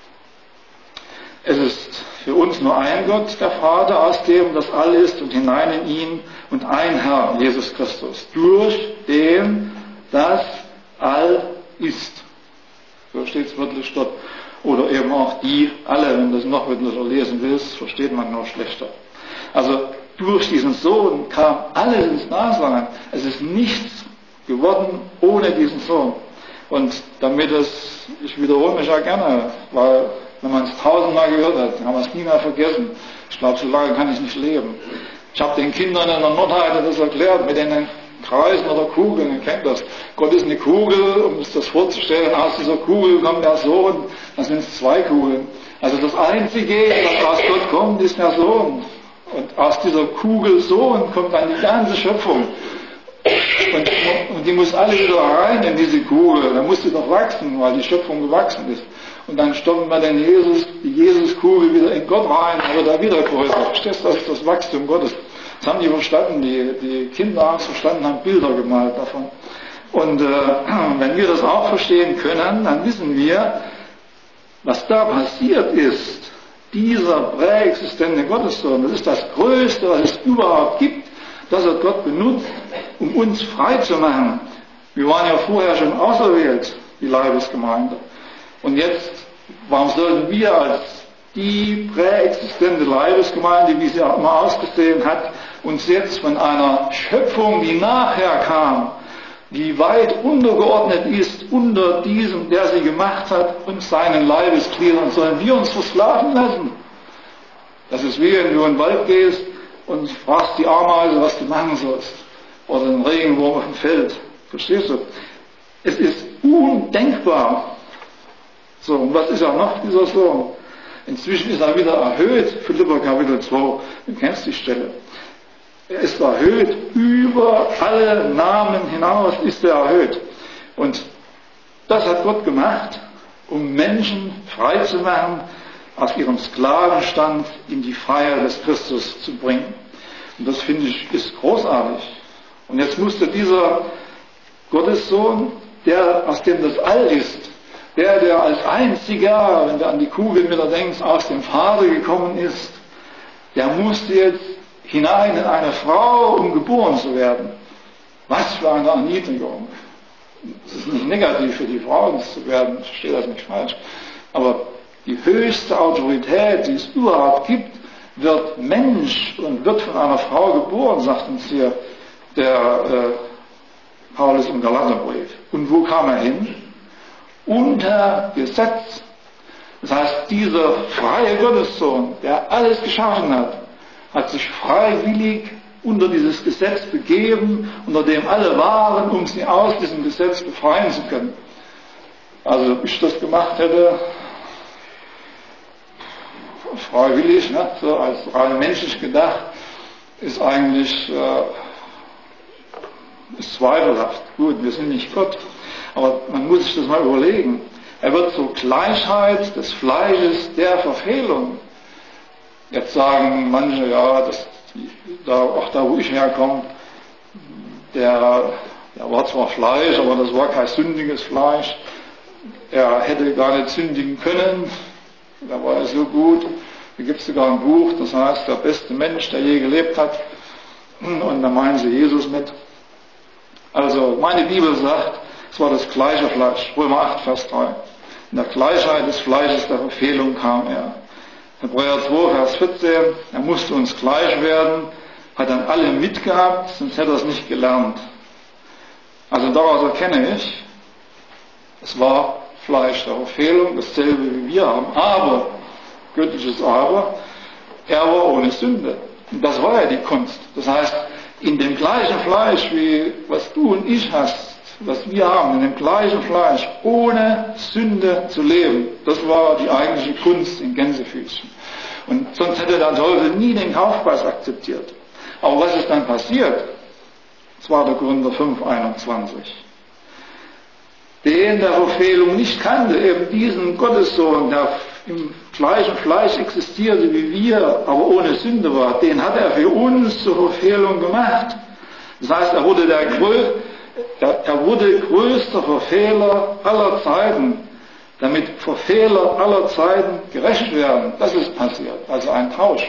Es ist für uns nur ein Gott, der Vater, aus dem das All ist und hinein in ihn und ein Herr, Jesus Christus, durch den das All ist. So steht es wörtlich dort. Oder eben auch die alle, wenn du das noch wörtlicher lesen willst, versteht man noch schlechter. Also durch diesen Sohn kam alles ins Dasein. Es ist nichts geworden ohne diesen Sohn. Und damit ich wiederhole mich ja gerne, weil wenn man es 1000-mal gehört hat, kann man es nie mehr vergessen. Ich glaube, so lange kann ich nicht leben. Ich habe den Kindern in der Nordheide das erklärt mit den Kreisen oder Kugeln, ihr kennt das. Gott ist eine Kugel, um sich das vorzustellen, aus dieser Kugel kommt der Sohn, das sind 2 Kugeln. Also das Einzige, was aus Gott kommt, ist der Sohn. Und aus dieser Kugel Sohn kommt dann die ganze Schöpfung. Und die muss alle wieder rein in diese Kugel. Dann muss sie doch wachsen, weil die Schöpfung gewachsen ist. Und dann stopfen wir den die Jesus-Kugel wieder in Gott rein, aber da wieder größer. Verstehst du, das ist das Wachstum Gottes. Das haben die verstanden, die Kinder haben es verstanden, haben Bilder gemalt davon. Und wenn wir das auch verstehen können, dann wissen wir, was da passiert ist. Dieser präexistente Gottessohn, das ist das Größte, was es überhaupt gibt. Das hat Gott benutzt, um uns frei zu machen. Wir waren ja vorher schon auserwählt, die Leibesgemeinde. Und jetzt, warum sollten wir als die präexistente Leibesgemeinde, wie sie auch immer ausgesehen hat, uns jetzt von einer Schöpfung, die nachher kam, die weit untergeordnet ist unter diesem, der sie gemacht hat, und seinen Leibesgliedern, sollen wir uns versklaven lassen? Das ist wie wenn du in den Wald gehst und fragst die Ameise, was du machen sollst. Oder den Regenwurm auf dem Feld. Verstehst du? Es ist undenkbar. So, und was ist er noch, dieser Sohn? Inzwischen ist er wieder erhöht. Philipper Kapitel 2. Du kennst die Stelle. Er ist erhöht. Über alle Namen hinaus ist er erhöht. Und das hat Gott gemacht, um Menschen frei zu machen, aus ihrem Sklavenstand in die Freiheit des Christus zu bringen. Und das finde ich ist großartig. Und jetzt musste dieser Gottessohn, der aus dem das All ist, der als einziger, wenn du an die Kugel wieder denkst, aus dem Vater gekommen ist, der musste jetzt hinein in eine Frau, um geboren zu werden. Was für eine Erniedrigung. Es ist nicht negativ für die Frauen zu werden, ich verstehe das nicht falsch, aber die höchste Autorität, die es überhaupt gibt, wird Mensch und wird von einer Frau geboren, sagt uns hier der Paulus im Galaterbrief. Und wo kam er hin? Unter Gesetz. Das heißt, dieser freie Gottessohn, der alles geschaffen hat sich freiwillig unter dieses Gesetz begeben, unter dem alle waren, um sie aus diesem Gesetz befreien zu können. Also, ob ich das gemacht hätte, freiwillig, ne? So als rein menschlich gedacht, ist eigentlich ist zweifelhaft. Gut, wir sind nicht Gott, aber man muss sich das mal überlegen. Er wird zur Gleichheit des Fleisches der Verfehlung. Jetzt sagen manche, ja, auch da wo ich herkomme, der war zwar Fleisch, aber das war kein sündiges Fleisch. Er hätte gar nicht sündigen können. Da war er so gut. Da gibt es sogar ein Buch, das heißt, der beste Mensch, der je gelebt hat. Und da meinen sie Jesus mit. Also, meine Bibel sagt, es war das gleiche Fleisch. Römer 8, Vers 3. In der Gleichheit des Fleisches der Verfehlung kam er. Hebräer 2, Vers 14. Er musste uns gleich werden, hat dann alle mitgehabt, sonst hätte er es nicht gelernt. Also daraus erkenne ich, Es war Fleisch der Verfehlung, dasselbe wie wir haben, aber, göttliches Aber, er war ohne Sünde. Und das war ja die Kunst. Das heißt, in dem gleichen Fleisch, wie was du und ich hast, was wir haben, in dem gleichen Fleisch, ohne Sünde zu leben, das war die eigentliche Kunst in Gänsefüßchen. Und sonst hätte der Teufel nie den Kaufpreis akzeptiert. Aber was ist dann passiert? 2. Korinther 5,21. Den der Verfehlung nicht kannte, eben diesen Gottessohn, der im gleichen Fleisch existierte wie wir, aber ohne Sünde war, den hat er für uns zur Verfehlung gemacht. Das heißt, er wurde größter Verfehler aller Zeiten, damit Verfehler aller Zeiten gerecht werden. Das ist passiert, also ein Tausch.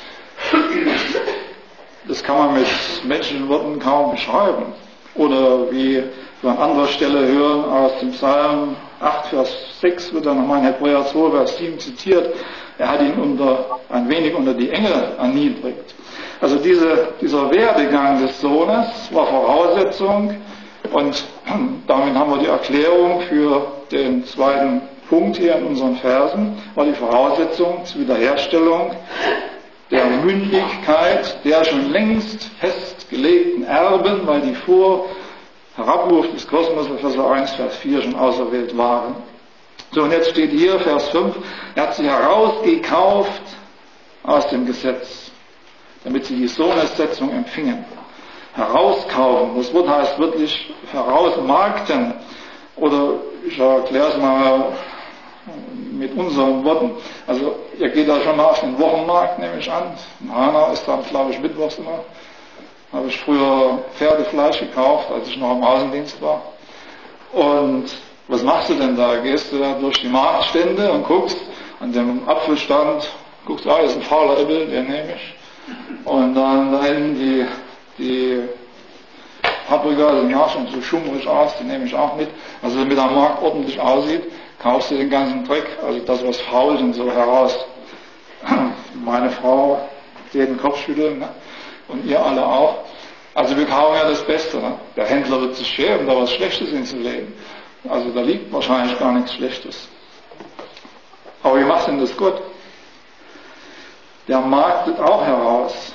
Das kann man mit menschlichen Worten kaum beschreiben. Oder wie wir an anderer Stelle hören aus dem Psalm 8, Vers 6, wird dann nochmal in Hebräer 2, Vers 7 zitiert. Er hat ihn ein wenig unter die Engel erniedrigt. Also dieser Werdegang des Sohnes war Voraussetzung, und damit haben wir die Erklärung für den zweiten Punkt hier in unseren Versen, war die Voraussetzung zur Wiederherstellung der Mündigkeit der schon längst festgelegten Erben, weil die vor Herabruf des Kosmos, Vers 1, Vers 4 schon auserwählt waren. So, und jetzt steht hier, Vers 5, er hat sie herausgekauft aus dem Gesetz, damit sie die Sohnessetzung empfingen. Herauskaufen, das Wort heißt wirklich herausmarkten, oder ich erkläre es mal mit unseren Worten. Also ihr geht da schon mal auf den Wochenmarkt, nehme ich an. In Hanau ist dann, glaube ich, mittwochs immer. Da habe ich früher Pferdefleisch gekauft, als ich noch im Außendienst war. Und was machst du denn da? Gehst du da durch die Marktstände und guckst an dem Apfelstand, guckst, ist ein fauler Äppel, den nehme ich. Und dann da hinten die Paprika, die sehen schon so schummrig aus, die nehme ich auch mit. Also damit der Markt ordentlich aussieht, kaufst du den ganzen Dreck, also das, was faul ist, und so heraus. Meine Frau den Kopf schütteln, ne? Und ihr alle auch. Also wir kaufen ja das Beste. Ne? Der Händler wird sich schämen, da was Schlechtes hinzulegen. Also da liegt wahrscheinlich gar nichts Schlechtes. Aber wie macht denn das Gott? Der marktet auch heraus.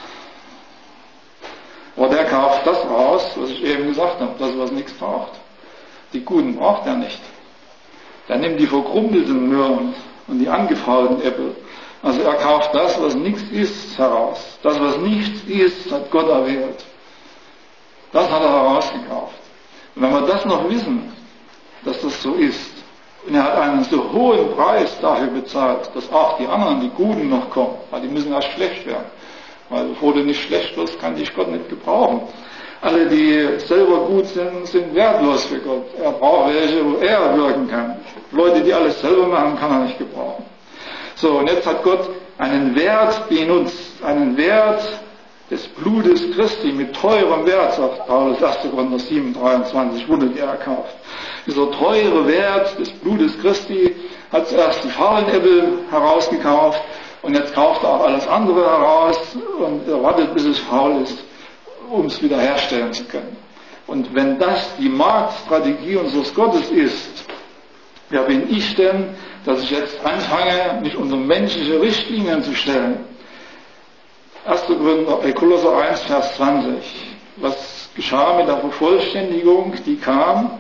Aber der kauft das raus, was ich eben gesagt habe, das, was nichts braucht. Die Guten braucht er nicht. Der nimmt die verkrummelten Möhren und die angefaulten Äpfel. Also er kauft das, was nichts ist, heraus. Das, was nichts ist, hat Gott erwählt. Das hat er herausgekauft. Und wenn wir das noch wissen, dass das so ist, und er hat einen so hohen Preis dafür bezahlt, dass auch die anderen, die Guten, noch kommen, weil die müssen erst schlecht werden. Weil bevor du nicht schlecht wirst, kann dich Gott nicht gebrauchen. Alle, die selber gut sind, sind wertlos für Gott. Er braucht welche, wo er wirken kann. Leute, die alles selber machen, kann er nicht gebrauchen. So, und jetzt hat Gott einen Wert benutzt, einen Wert des Blutes Christi mit teurem Wert, sagt Paulus 1. Korinther 7, 23, wurdet ihr erkauft. Dieser teure Wert des Blutes Christi hat zuerst die faulen Äpfel herausgekauft und jetzt kauft er auch alles andere heraus und er wartet, bis es faul ist, um es wiederherstellen zu können. Und wenn das die Marktstrategie unseres Gottes ist, wer bin ich denn, dass ich jetzt anfange, mich unter menschliche Richtlinien zu stellen? 1. Kolosser 1, Vers 20. Was geschah mit der Vervollständigung, die kam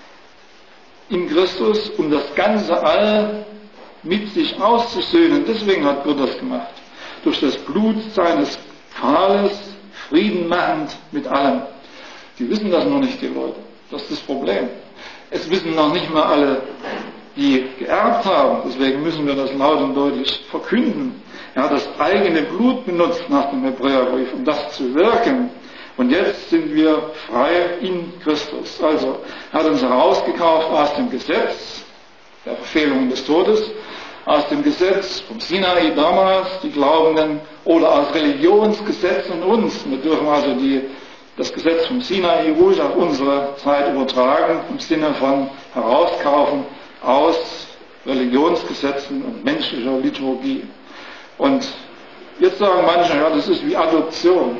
in Christus, um das ganze All mit sich auszusöhnen? Deswegen hat Gott das gemacht. Durch das Blut seines Pfahles Frieden machend mit allem. Die wissen das noch nicht, die Leute. Das ist das Problem. Es wissen noch nicht mal alle, die geerbt haben. Deswegen müssen wir das laut und deutlich verkünden. Er hat das eigene Blut benutzt nach dem Hebräerbrief, um das zu wirken. Und jetzt sind wir frei in Christus. Also, er hat uns herausgekauft aus dem Gesetz, der Verfehlung des Todes, aus dem Gesetz vom Sinai damals, die Glaubenden, oder aus Religionsgesetz und uns. Wir dürfen also das Gesetz vom Sinai ruhig auf unsere Zeit übertragen, im Sinne von herauskaufen aus Religionsgesetzen und menschlicher Liturgie. Und jetzt sagen manche, ja, das ist wie Adoption.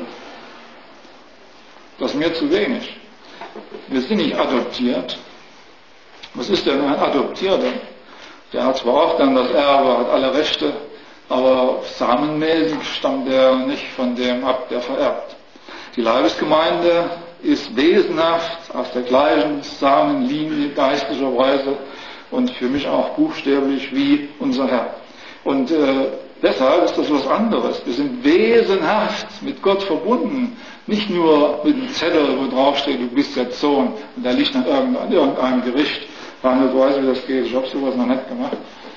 Das ist mir zu wenig. Wir sind nicht adoptiert. Was ist denn ein Adoptierter? Der hat zwar auch dann das Erbe, hat alle Rechte, aber samenmäßig stammt er nicht von dem ab, der vererbt. Die Leibesgemeinde ist wesenhaft aus der gleichen Samenlinie geistlicherweise und für mich auch buchstäblich wie unser Herr. Und deshalb ist das was anderes. Wir sind wesenhaft mit Gott verbunden. Nicht nur mit einem Zettel, wo drauf steht, du bist jetzt Sohn, und der liegt an irgendeinem Gericht. Reinhold weiß, wie das geht. Ich habe sowas noch nicht gemacht.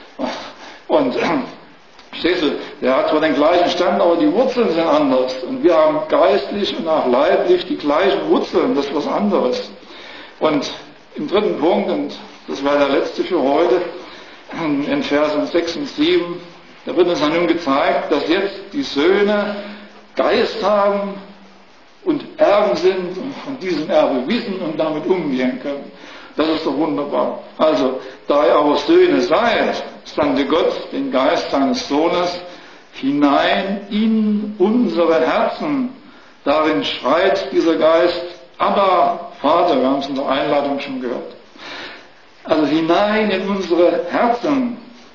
Und verstehst du, der hat zwar den gleichen Stand, aber die Wurzeln sind anders. Und wir haben geistlich und auch leiblich die gleichen Wurzeln. Das ist was anderes. Und im dritten Punkt, und das war der letzte für heute, in Versen 6 und 7, da wird uns dann nun gezeigt, dass jetzt die Söhne Geist haben und Erben sind und von diesem Erbe wissen und damit umgehen können. Das ist doch wunderbar. Also, da ihr aber Söhne seid, sandte Gott den Geist seines Sohnes hinein in unsere Herzen. Darin schreit dieser Geist, aber Vater, wir haben es in der Einleitung schon gehört. Also hinein in unsere Herzen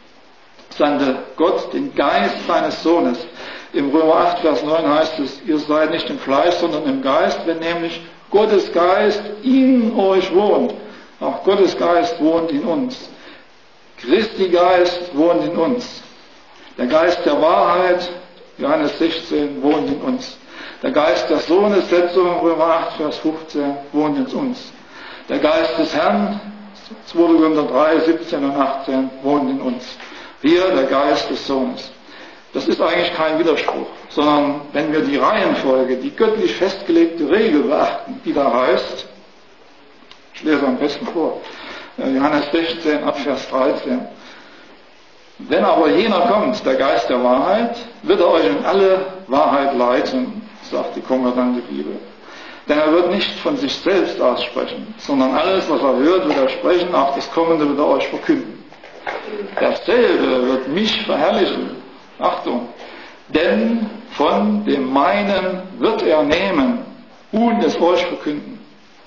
sandte Gott den Geist seines Sohnes. Im Römer 8, Vers 9 heißt es, ihr seid nicht im Fleisch, sondern im Geist, wenn nämlich Gottes Geist in euch wohnt. Auch Gottes Geist wohnt in uns. Christi Geist wohnt in uns. Der Geist der Wahrheit, Johannes 16, wohnt in uns. Der Geist der Sohnessetzung, Römer 8, Vers 15, wohnt in uns. Der Geist des Herrn, 2. Korinther 3, 17 und 18, wohnt in uns. Hier der Geist des Sohnes. Das ist eigentlich kein Widerspruch, sondern wenn wir die Reihenfolge, die göttlich festgelegte Regel beachten, die da heißt, ich lese am besten vor, Johannes 16, ab Vers 13. Wenn aber jener kommt, der Geist der Wahrheit, wird er euch in alle Wahrheit leiten, sagt die konkordante Bibel. Denn er wird nicht von sich selbst aussprechen, sondern alles, was er hört, wird er sprechen, auch das Kommende wird er euch verkünden. Dasselbe wird mich verherrlichen. Achtung, denn von dem meinen wird er nehmen und es euch verkünden.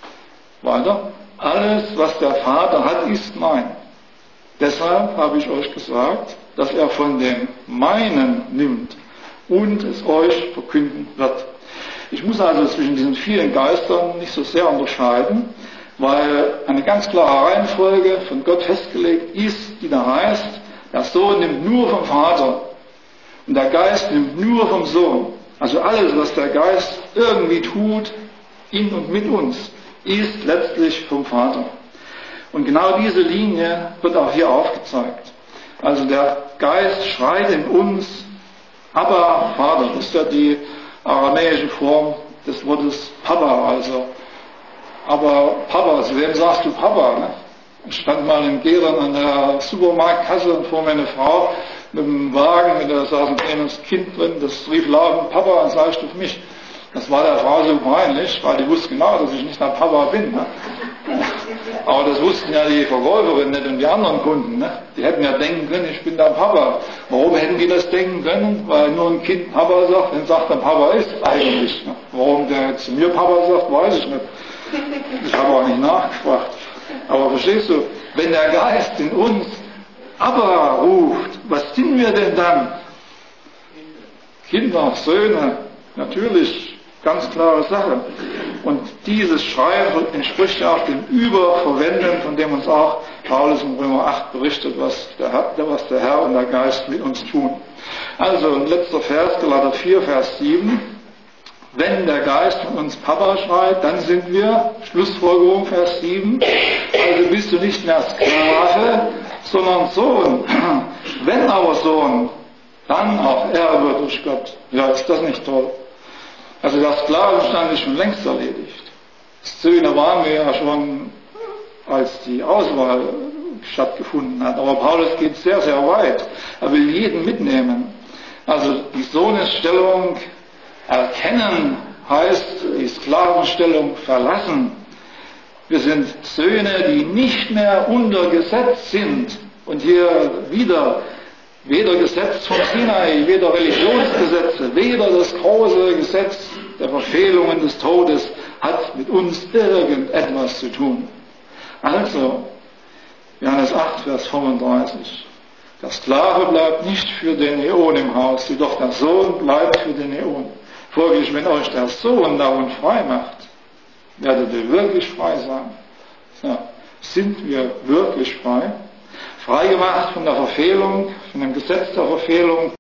Weiter, alles, was der Vater hat, ist mein. Deshalb habe ich euch gesagt, dass er von dem meinen nimmt und es euch verkünden wird. Ich muss also zwischen diesen vielen Geistern nicht so sehr unterscheiden, weil eine ganz klare Reihenfolge von Gott festgelegt ist, die da heißt, der Sohn nimmt nur vom Vater und der Geist nimmt nur vom Sohn. Also alles, was der Geist irgendwie tut, in und mit uns, ist letztlich vom Vater. Und genau diese Linie wird auch hier aufgezeigt. Also der Geist schreit in uns, aber Vater, das ist ja die aramäische Form des Wortes Papa, also aber Papa, zu wem sagst du Papa? Ne? Ich stand mal in Gehren an der Supermarktkasse und vor mir eine Frau mit einem Wagen, da saß ein kleines Kind drin, das rief laut Papa und sagst du für mich. Das war der Frau so peinlich, weil die wusste genau, dass ich nicht der Papa bin. Ne? Aber das wussten ja die Verkäuferin nicht und die anderen Kunden. Ne? Die hätten ja denken können, ich bin der Papa. Warum hätten die das denken können? Weil nur ein Kind Papa sagt, dann sagt er Papa ist eigentlich. Ne? Warum der zu mir Papa sagt, weiß ich nicht. Ich habe auch nicht nachgefragt. Aber verstehst du, wenn der Geist in uns Abba ruft, was sind wir denn dann? Kinder, Söhne, natürlich, ganz klare Sache. Und dieses Schreien entspricht ja auch dem Überverwenden, von dem uns auch Paulus in Römer 8 berichtet, was der Herr und der Geist mit uns tun. Also ein letzter Vers, Galater 4, Vers 7. Wenn der Geist von uns Papa schreit, dann sind wir, Schlussfolgerung, Vers 7, also bist du nicht mehr Sklave, sondern Sohn. Wenn aber Sohn, dann auch Erbe durch Gott. Ja, ist das nicht toll? Also der Sklavenstand ist schon längst erledigt. Söhne waren wir ja schon, als die Auswahl stattgefunden hat. Aber Paulus geht sehr, sehr weit. Er will jeden mitnehmen. Also die Sohnesstellung erkennen heißt die Sklavenstellung verlassen. Wir sind Söhne, die nicht mehr unter Gesetz sind. Und hier wieder weder Gesetz von Sinai, weder Religionsgesetze, weder das große Gesetz der Verfehlungen des Todes hat mit uns irgendetwas zu tun. Also, Johannes 8, Vers 35. Der Sklave bleibt nicht für den Äon im Haus, jedoch der Sohn bleibt für den Äon. Folglich, wenn euch der Sohn darum frei macht, werdet ihr wirklich frei sein. Ja, sind wir wirklich frei? Frei gemacht von der Verfehlung, von dem Gesetz der Verfehlung,